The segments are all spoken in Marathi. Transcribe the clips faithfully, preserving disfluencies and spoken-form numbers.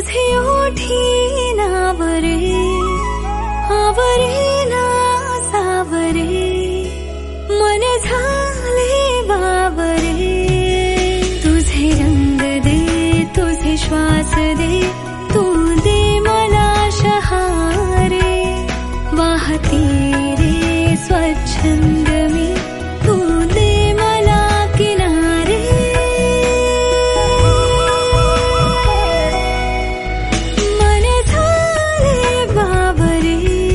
तुझे ओठी नावरे आवरे ना सावरे मन झाले बावरे तुझे रंग दे तुझे श्वास दे तू दे मला शहारे वाहती रे स्वच्छंद मी तू दे मला किनारे मन झाले बावरे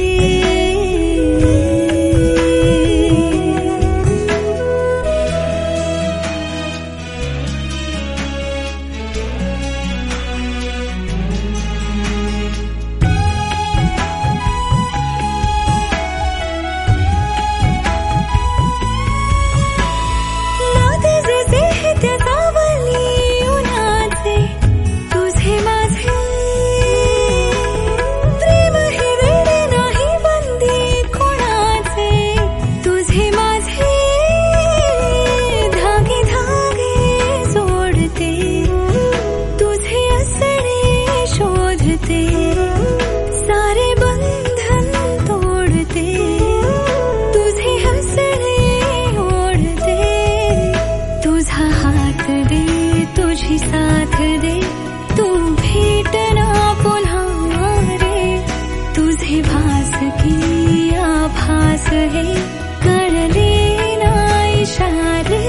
सारे बंधन तोड़ते तुझे हसणे ओढते तुझा हात दे तुझी साथ दे तू भेटना पुन्हा रे तुझे भास की आभास हे कळले ना इशारे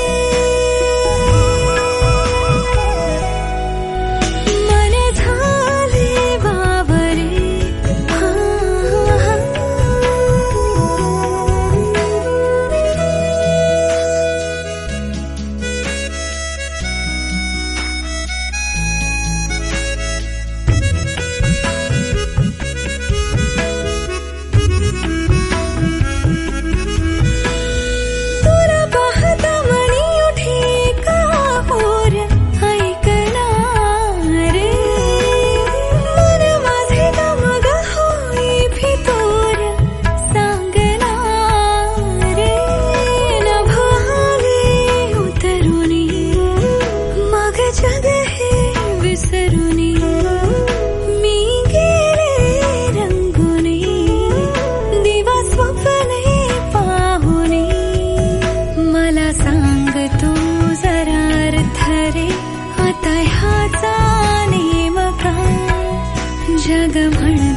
जग हे विसरुनी मी गेले रंगुनी दिवा स्वप्ने पाहुनी मला सांग तू जरा अर्थ रे आता ह्याचा नेमका जग म्हण